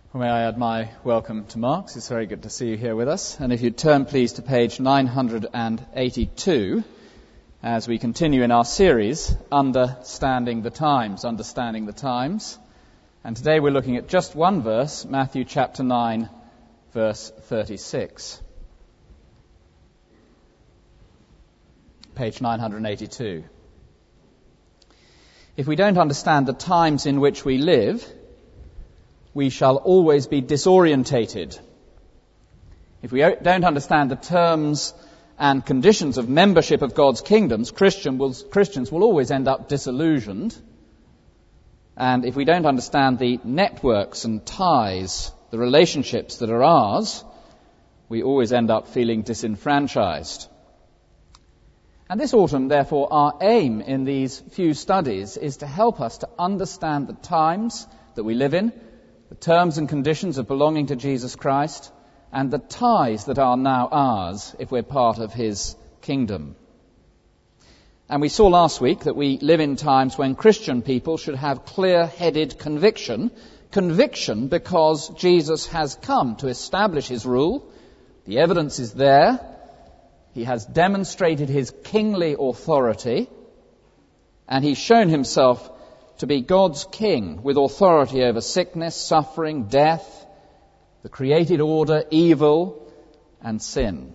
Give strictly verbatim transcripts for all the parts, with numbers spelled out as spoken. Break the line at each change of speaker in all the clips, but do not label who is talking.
Well, may I add my welcome to Mark's. It's very good to see you here with us. And if you'd turn please to page nine hundred eighty-two as we continue in our series, Understanding the Times, Understanding the Times. And today we're looking at just one verse, Matthew chapter nine, verse thirty-six. Page nine hundred eighty-two. If we don't understand the times in which we live, we shall always be disorientated. If we don't understand the terms and conditions of membership of God's kingdoms, Christian will, Christians will always end up disillusioned. And if we don't understand the networks and ties, the relationships that are ours, we always end up feeling disenfranchised. And this autumn, therefore, our aim in these few studies is to help us to understand the times that we live in, the terms and conditions of belonging to Jesus Christ, and the ties that are now ours if we're part of his kingdom. And we saw last week that we live in times when Christian people should have clear-headed conviction, conviction because Jesus has come to establish his rule. The evidence is there. He has demonstrated his kingly authority, and he's shown himself to be God's king with authority over sickness, suffering, death, the created order, evil, and sin.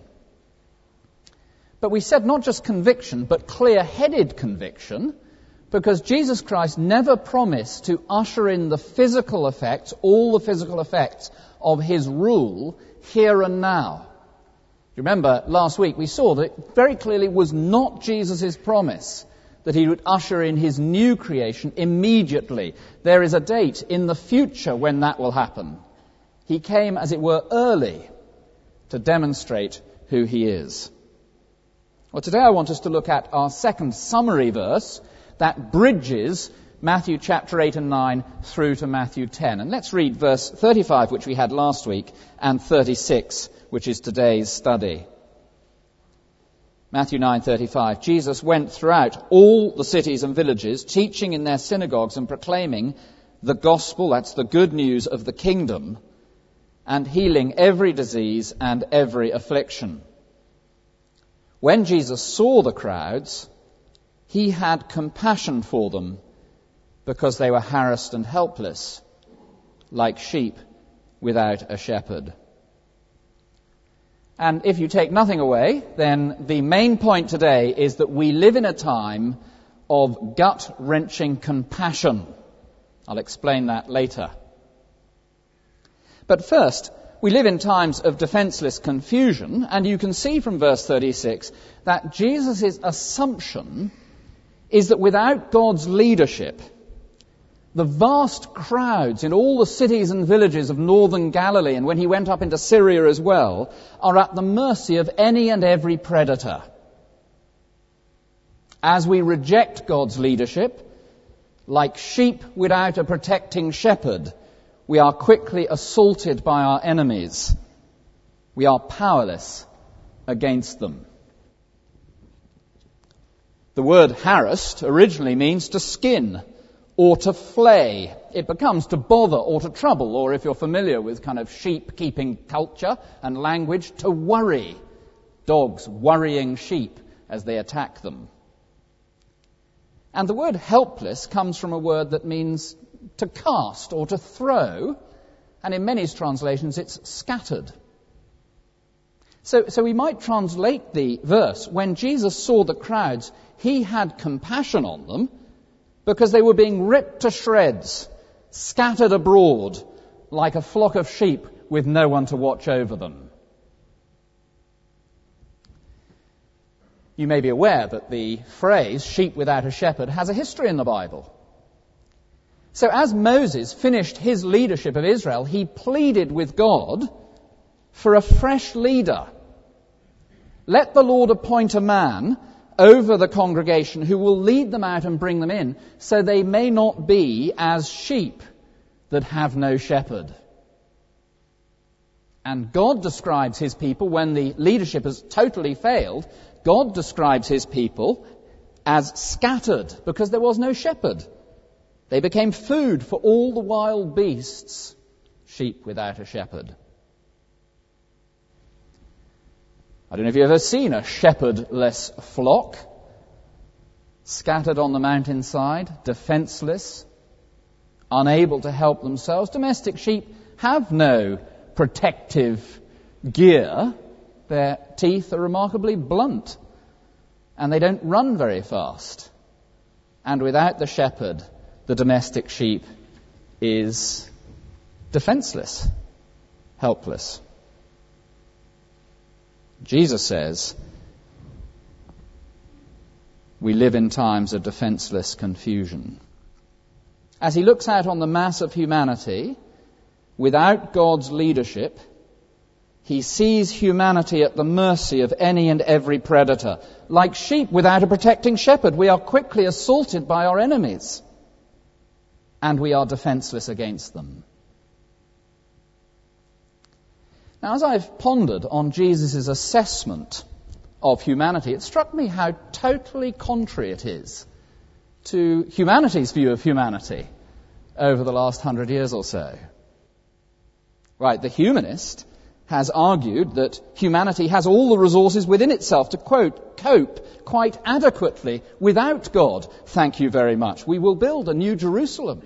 But we said not just conviction, but clear-headed conviction, because Jesus Christ never promised to usher in the physical effects, all the physical effects of his rule here and now. You remember last week we saw that it very clearly was not Jesus' promise that he would usher in his new creation immediately. There is a date in the future when that will happen. He came, as it were, early to demonstrate who he is. Well, today I want us to look at our second summary verse that bridges Matthew chapter eight and nine through to Matthew ten. And let's read verse thirty-five, which we had last week, and thirty-six, which is today's study. Matthew nine thirty-five. Jesus went throughout all the cities and villages, teaching in their synagogues and proclaiming the gospel, that's the good news of the kingdom, and healing every disease and every affliction. When Jesus saw the crowds, he had compassion for them because they were harassed and helpless, like sheep without a shepherd. And if you take nothing away, then the main point today is that we live in a time of gut-wrenching compassion. I'll explain that later. But first, we live in times of defenseless confusion, and you can see from verse thirty-six that Jesus' assumption is that without God's leadership, the vast crowds in all the cities and villages of northern Galilee, and when he went up into Syria as well, are at the mercy of any and every predator. As we reject God's leadership, like sheep without a protecting shepherd, we are quickly assaulted by our enemies. We are powerless against them. The word harassed originally means to skin or to flay. It becomes to bother or to trouble, or if you're familiar with kind of sheep-keeping culture and language, to worry. Dogs worrying sheep as they attack them. And the word helpless comes from a word that means to cast or to throw, and in many translations it's scattered. So, so we might translate the verse, when Jesus saw the crowds, he had compassion on them, because they were being ripped to shreds, scattered abroad like a flock of sheep with no one to watch over them. You may be aware that the phrase, sheep without a shepherd, has a history in the Bible. So as Moses finished his leadership of Israel, he pleaded with God for a fresh leader. Let the Lord appoint a man over the congregation who will lead them out and bring them in, so they may not be as sheep that have no shepherd. And God describes his people, when the leadership has totally failed, God describes his people as scattered because there was no shepherd. They became food for all the wild beasts sheep without a shepherd. I don't know if you've ever seen a shepherdless flock scattered on the mountainside, defenseless, unable to help themselves. Domestic sheep have no protective gear. Their teeth are remarkably blunt, and they don't run very fast. And without the shepherd, the domestic sheep is defenseless, helpless. Jesus says we live in times of defenseless confusion. As he looks out on the mass of humanity, without God's leadership, he sees humanity at the mercy of any and every predator. Like sheep without a protecting shepherd, we are quickly assaulted by our enemies, and we are defenseless against them. Now, as I've pondered on Jesus' assessment of humanity, it struck me how totally contrary it is to humanity's view of humanity over the last hundred years or so. Right, the humanist has argued that humanity has all the resources within itself to, quote, cope quite adequately without God. Thank you very much. We will build a new Jerusalem.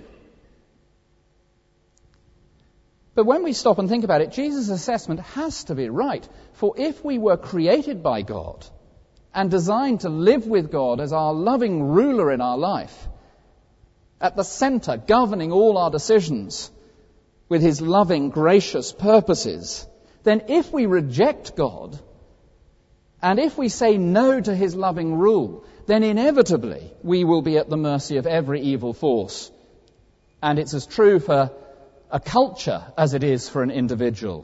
But when we stop and think about it, Jesus' assessment has to be right. For if we were created by God and designed to live with God as our loving ruler in our life, at the center, governing all our decisions with his loving, gracious purposes, then if we reject God and if we say no to his loving rule, then inevitably we will be at the mercy of every evil force. And it's as true for a culture as it is for an individual.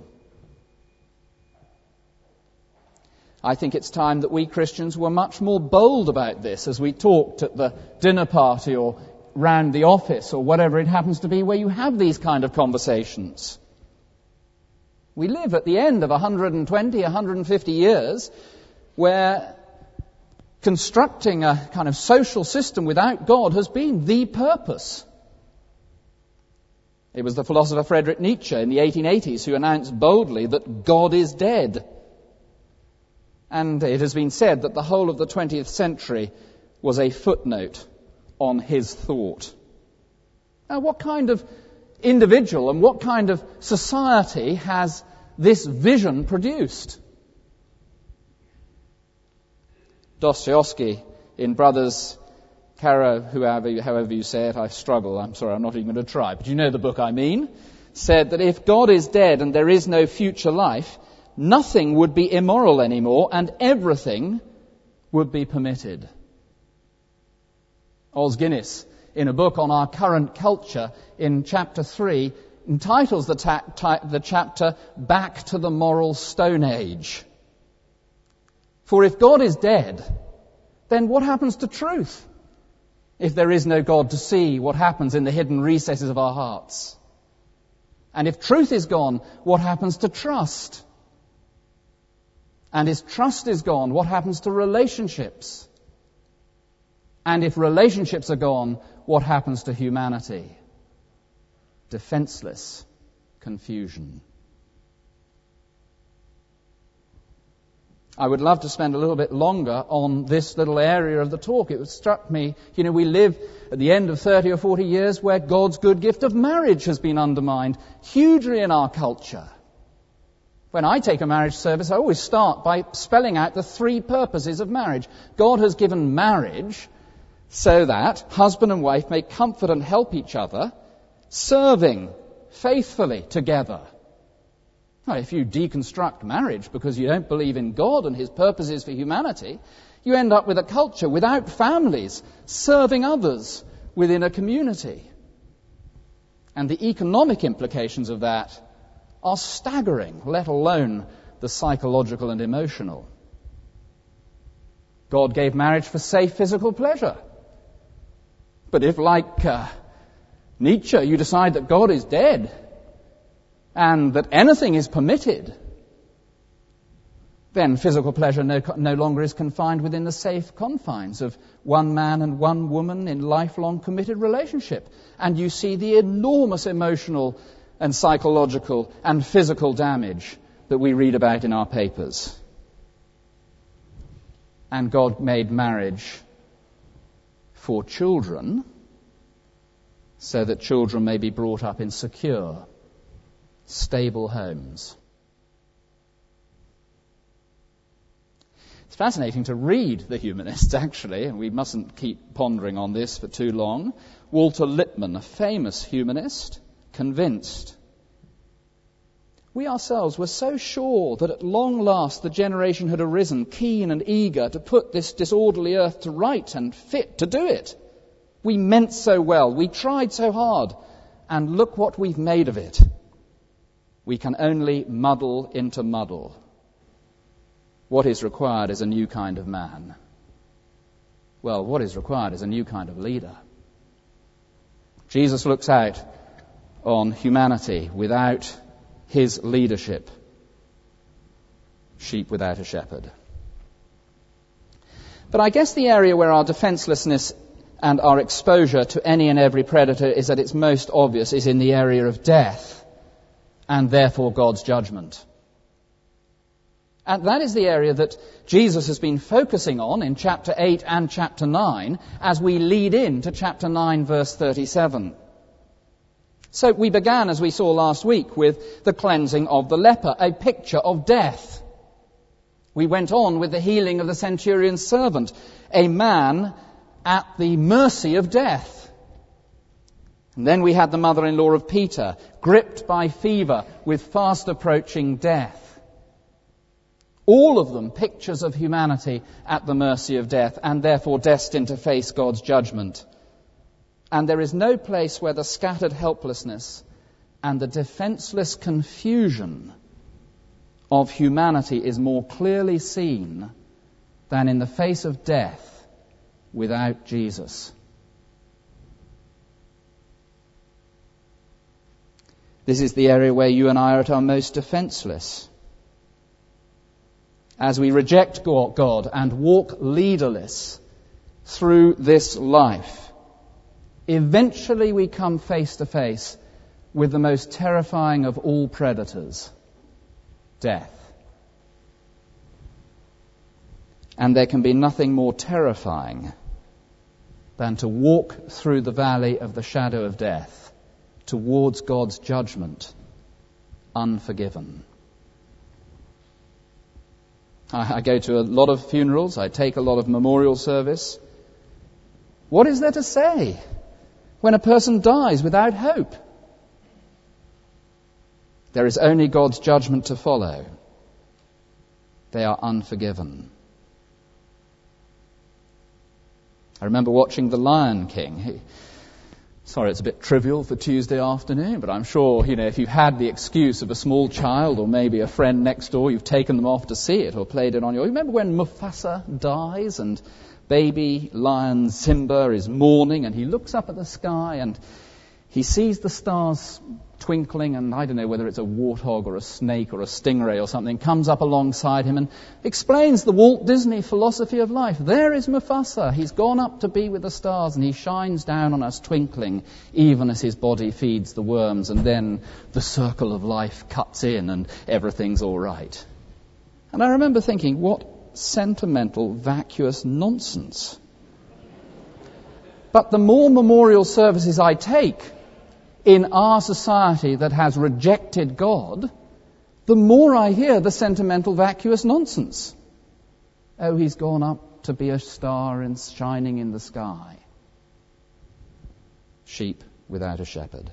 I think it's time that we Christians were much more bold about this as we talked at the dinner party or round the office or whatever it happens to be where you have these kind of conversations. We live at the end of one hundred twenty, one hundred fifty years where constructing a kind of social system without God has been the purpose. It was the philosopher Friedrich Nietzsche in the eighteen eighties who announced boldly that God is dead. And it has been said that the whole of the twentieth century was a footnote on his thought. Now, what kind of individual and what kind of society has this vision produced? Dostoevsky in Brothers Caro, whoever, however you say it, I struggle. I'm sorry, I'm not even going to try. But you know the book I mean. Said that if God is dead and there is no future life, nothing would be immoral anymore and everything would be permitted. Os Guinness, in a book on our current culture, in chapter three, entitles the, ta- ta- the chapter Back to the Moral Stone Age. For if God is dead, then what happens to truth? If there is no God to see what happens in the hidden recesses of our hearts. And if truth is gone, what happens to trust? And if trust is gone, what happens to relationships? And if relationships are gone, what happens to humanity? Defenseless confusion. I would love to spend a little bit longer on this little area of the talk. It struck me, you know, we live at the end of thirty or forty years where God's good gift of marriage has been undermined hugely in our culture. When I take a marriage service, I always start by spelling out the three purposes of marriage. God has given marriage so that husband and wife may comfort and help each other, serving faithfully together. Now, if you deconstruct marriage because you don't believe in God and his purposes for humanity, you end up with a culture without families serving others within a community. And the economic implications of that are staggering, let alone the psychological and emotional. God gave marriage for safe physical pleasure. But if, like uh, Nietzsche, you decide that God is dead and that anything is permitted, then physical pleasure no, no longer is confined within the safe confines of one man and one woman in lifelong committed relationship. And you see the enormous emotional and psychological and physical damage that we read about in our papers. And God made marriage for children so that children may be brought up in secure, stable homes. It's fascinating to read the humanists, actually, and we mustn't keep pondering on this for too long. Walter Lippmann, a famous humanist, convinced. We ourselves were so sure that at long last the generation had arisen, keen and eager to put this disorderly earth to right and fit to do it. We meant so well, we tried so hard, and look what we've made of it. We can only muddle into muddle. What is required is a new kind of man. Well, what is required is a new kind of leader. Jesus looks out on humanity without his leadership. Sheep without a shepherd. But I guess the area where our defenselessness and our exposure to any and every predator is at its most obvious is in the area of death, and therefore God's judgment. And that is the area that Jesus has been focusing on in chapter eight and chapter nine as we lead into chapter nine, verse thirty-seven. So we began, as we saw last week, with the cleansing of the leper, a picture of death. We went on with the healing of the centurion's servant, a man at the mercy of death. And then we had the mother-in-law of Peter, gripped by fever with fast approaching death. All of them pictures of humanity at the mercy of death and therefore destined to face God's judgment. And there is no place where the scattered helplessness and the defenseless confusion of humanity is more clearly seen than in the face of death without Jesus. This is the area where you and I are at our most defenseless. As we reject God and walk leaderless through this life, eventually we come face to face with the most terrifying of all predators, death. And there can be nothing more terrifying than to walk through the valley of the shadow of death towards God's judgment, unforgiven. I, I go to a lot of funerals, I take a lot of memorial service. What is there to say when a person dies without hope? There is only God's judgment to follow. They are unforgiven. I remember watching The Lion King. He, sorry, it's a bit trivial for Tuesday afternoon, but I'm sure, you know, if you've had the excuse of a small child or maybe a friend next door, you've taken them off to see it or played it on your... You remember when Mufasa dies and baby lion Simba is mourning and he looks up at the sky and he sees the stars twinkling, and I don't know whether it's a warthog or a snake or a stingray or something, comes up alongside him and explains the Walt Disney philosophy of life. There is Mufasa. He's gone up to be with the stars and he shines down on us twinkling even as his body feeds the worms, and then the circle of life cuts in and everything's all right. And I remember thinking, what sentimental, vacuous nonsense. But the more memorial services I take in our society that has rejected God, the more I hear the sentimental, vacuous nonsense. Oh, he's gone up to be a star and shining in the sky. Sheep without a shepherd.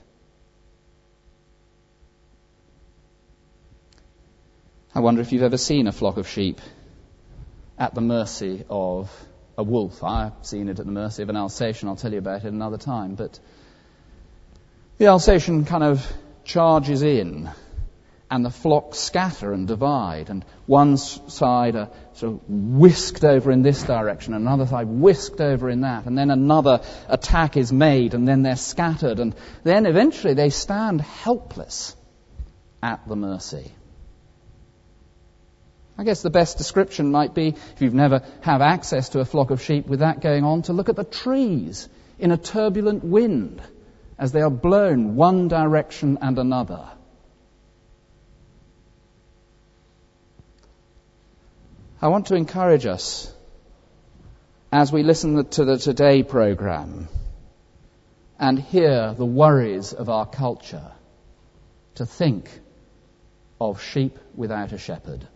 I wonder if you've ever seen a flock of sheep at the mercy of a wolf. I've seen it at the mercy of an Alsatian. I'll tell you about it another time. But the Alsatian kind of charges in, and the flocks scatter and divide, and one side are sort of whisked over in this direction, and another side whisked over in that, and then another attack is made, and then they're scattered, and then eventually they stand helpless at the mercy. I guess the best description might be, if you've never had access to a flock of sheep with that going on, to look at the trees in a turbulent wind as they are blown one direction and another. I want to encourage us, as we listen to the Today programme and hear the worries of our culture, to think of sheep without a shepherd.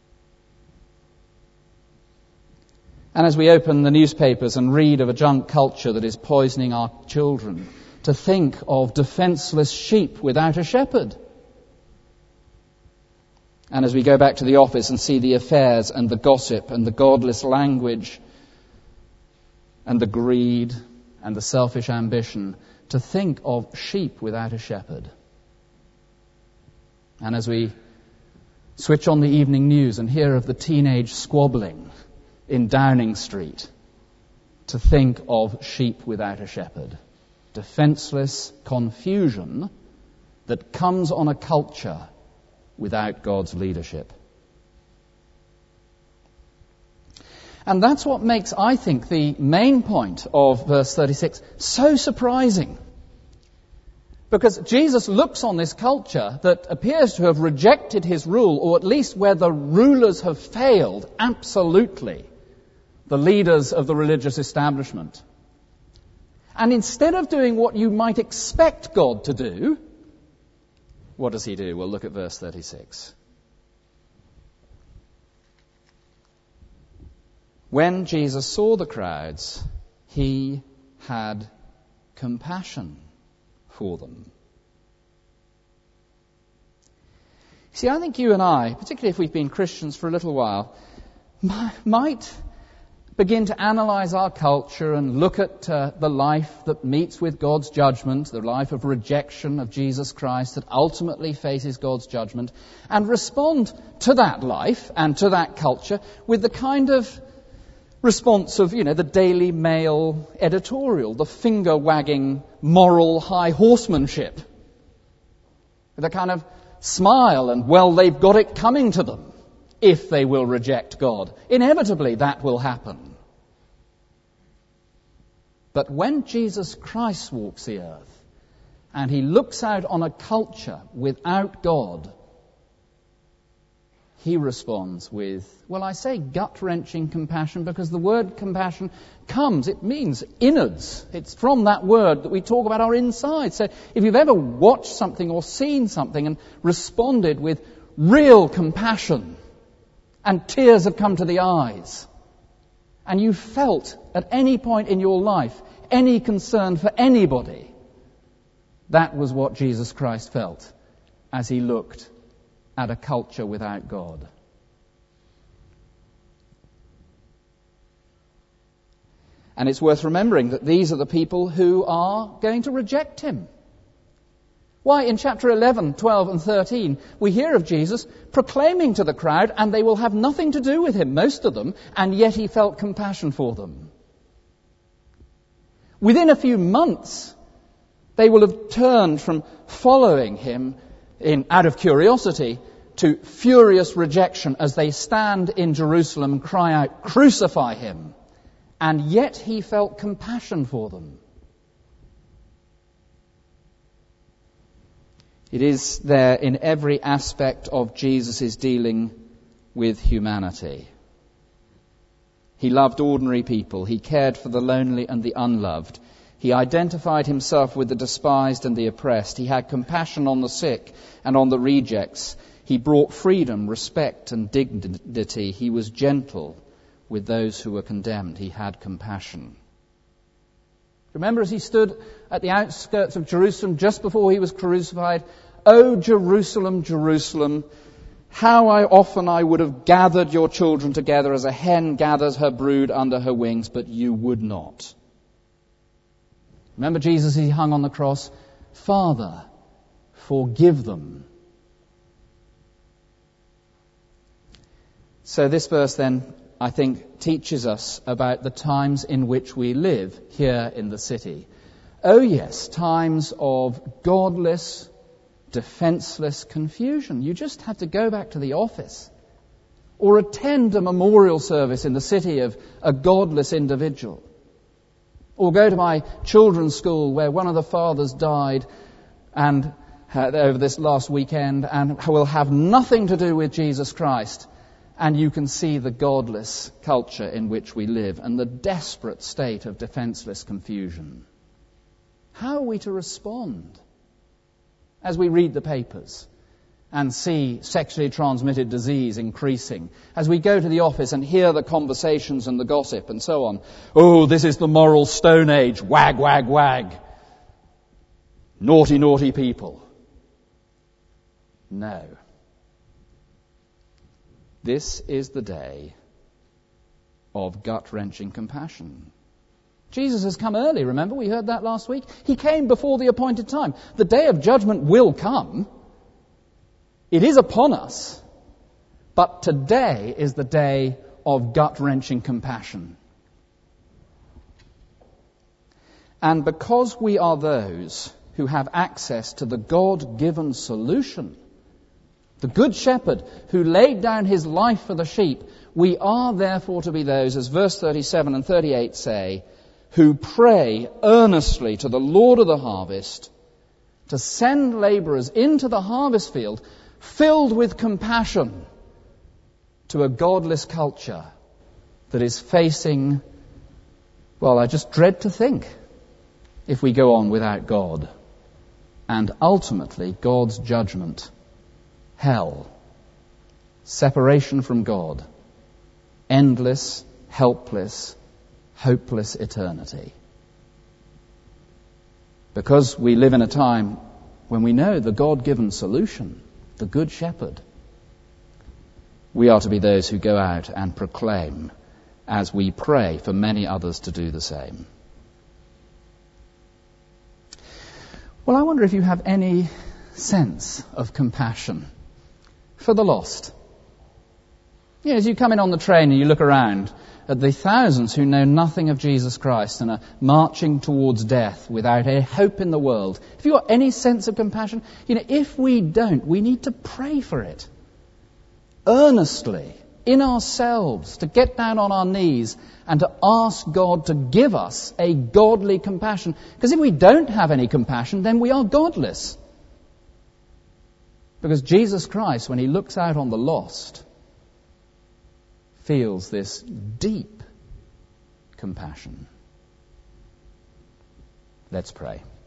And as we open the newspapers and read of a junk culture that is poisoning our children, to think of defenceless sheep without a shepherd. And as we go back to the office and see the affairs and the gossip and the godless language and the greed and the selfish ambition, to think of sheep without a shepherd. And as we switch on the evening news and hear of the teenage squabbling in Downing Street, to think of sheep without a shepherd. Defenseless confusion that comes on a culture without God's leadership. And that's what makes, I think, the main point of verse thirty-six so surprising. Because Jesus looks on this culture that appears to have rejected his rule, or at least where the rulers have failed absolutely, the leaders of the religious establishment. And instead of doing what you might expect God to do, what does he do? Well, look at verse thirty-six. When Jesus saw the crowds, he had compassion for them. See, I think you and I, particularly if we've been Christians for a little while, might begin to analyze our culture and look at uh, the life that meets with God's judgment, the life of rejection of Jesus Christ that ultimately faces God's judgment, and respond to that life and to that culture with the kind of response of, you know, the Daily Mail editorial, the finger-wagging moral high horsemanship, with a kind of smile and, well, they've got it coming to them if they will reject God. Inevitably, that will happen. But when Jesus Christ walks the earth and he looks out on a culture without God, he responds with, well, I say gut-wrenching compassion because the word compassion comes, it means innards. It's from that word that we talk about our inside. So if you've ever watched something or seen something and responded with real compassion, and tears have come to the eyes, and you felt at any point in your life any concern for anybody, that was what Jesus Christ felt as he looked at a culture without God. And it's worth remembering that these are the people who are going to reject him. Why, in chapter eleven, twelve and thirteen, we hear of Jesus proclaiming to the crowd, and they will have nothing to do with him, most of them, and yet he felt compassion for them. Within a few months, they will have turned from following him in out of curiosity to furious rejection as they stand in Jerusalem and cry out, "Crucify him!" And yet he felt compassion for them. It is there in every aspect of Jesus' dealing with humanity. He loved ordinary people. He cared for the lonely and the unloved. He identified himself with the despised and the oppressed. He had compassion on the sick and on the rejects. He brought freedom, respect, and dignity. He was gentle with those who were condemned. He had compassion. Remember as he stood at the outskirts of Jerusalem just before he was crucified, "O Jerusalem, Jerusalem, how I often I would have gathered your children together as a hen gathers her brood under her wings, but you would not." Remember Jesus as he hung on the cross, "Father, forgive them." So this verse then, I think, teaches us about the times in which we live here in the city. Oh yes, times of godless, defenseless confusion. You just have to go back to the office or attend a memorial service in the city of a godless individual. Or go to my children's school where one of the fathers died and uh, over this last weekend and will have nothing to do with Jesus Christ. And you can see the godless culture in which we live and the desperate state of defenseless confusion. How are we to respond as we read the papers and see sexually transmitted disease increasing, as we go to the office and hear the conversations and the gossip and so on? Oh, this is the moral stone age. Wag, wag, wag. Naughty, naughty people. No. This is the day of gut-wrenching compassion. Jesus has come early, remember? We heard that last week. He came before the appointed time. The day of judgment will come. It is upon us. But today is the day of gut-wrenching compassion. And because we are those who have access to the God-given solution, the Good Shepherd who laid down his life for the sheep, we are therefore to be those, as verse thirty-seven and thirty-eight say, who pray earnestly to the Lord of the harvest to send laborers into the harvest field filled with compassion to a godless culture that is facing, well, I just dread to think, if we go on without God, and ultimately God's judgment, hell, separation from God, endless, helpless, hopeless eternity. Because we live in a time when we know the God-given solution, the Good Shepherd, we are to be those who go out and proclaim as we pray for many others to do the same. Well, I wonder if you have any sense of compassion for the lost. You know, as you come in on the train and you look around at the thousands who know nothing of Jesus Christ and are marching towards death without a hope in the world, have you got any sense of compassion? You know, if we don't, we need to pray for it. Earnestly, in ourselves, to get down on our knees and to ask God to give us a godly compassion. Because if we don't have any compassion, then we are godless. Because Jesus Christ, when he looks out on the lost, feels this deep compassion. Let's pray.